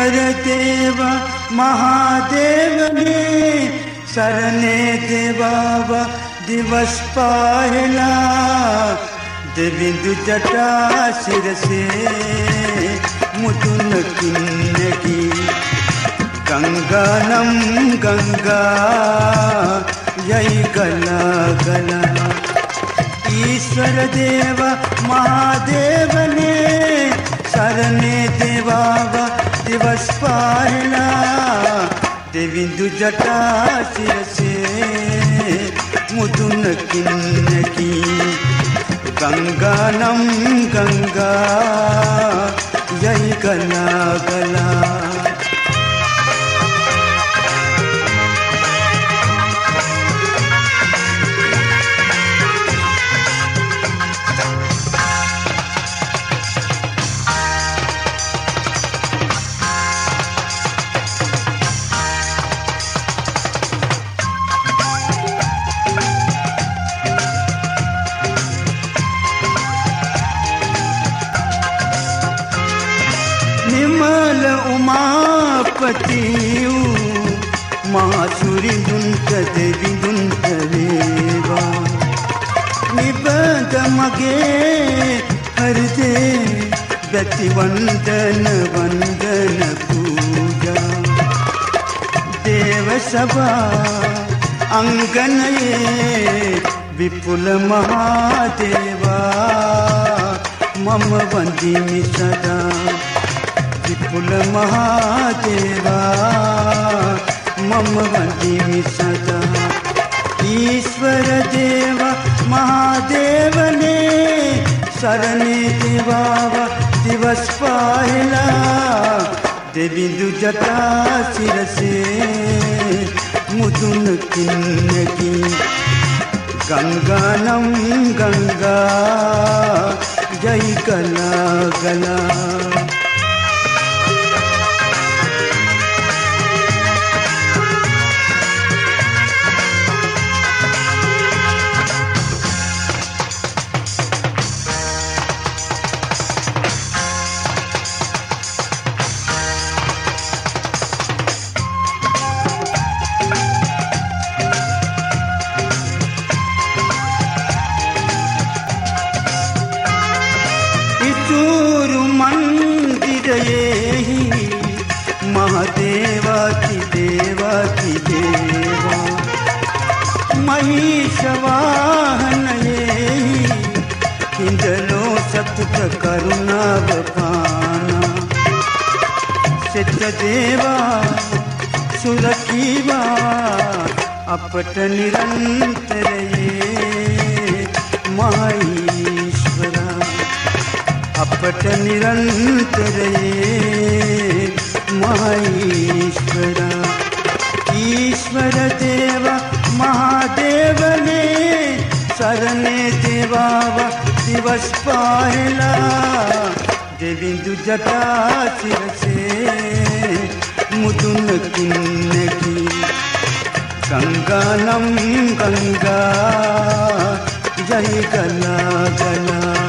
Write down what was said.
ईश्वर देव महादेवने शरणे देवावा दिवस पाहिला देविंदु जटा शिरसे मुदुन किन्नगी गंगानम गंगा यही गला गला ईश्वर देव महादेवने शरणे देवावा दिवस पाहिला देविंदु जटा शिरसे मुदुन किन्नगी गंगानम गंगा यही गला गला निर्मल उमापतियु मासुरी दुंत देवी दुंत देवा निबंध मगे हरदे व्यक्ति वंदन वंदन पूजा देव सभा अंगनये विपुल महादेवा मम वंदिमि सदा विपुल महादेवा मम वंदिमि सदा ईश्वर देव महादेवने शरणे देवावा दिवस पाहिला देविंदु जटा शिरसे मुदुन किन्नगी गंगानम गंगा जय गला गला महादेवा की देवा महिष वाहन किंजलो सप्त करुणा बपाना सिद्ध देवा सुरखीवा अपट निरंतर महेश्वरा अपट निरंतर महेश्वरा ईश्वर देव महादेवने शरणे देवावा दिवस पाहिला देविंदु जटा शिरसे मुदुन किन्नगी गंगानम गंगा जय गला गला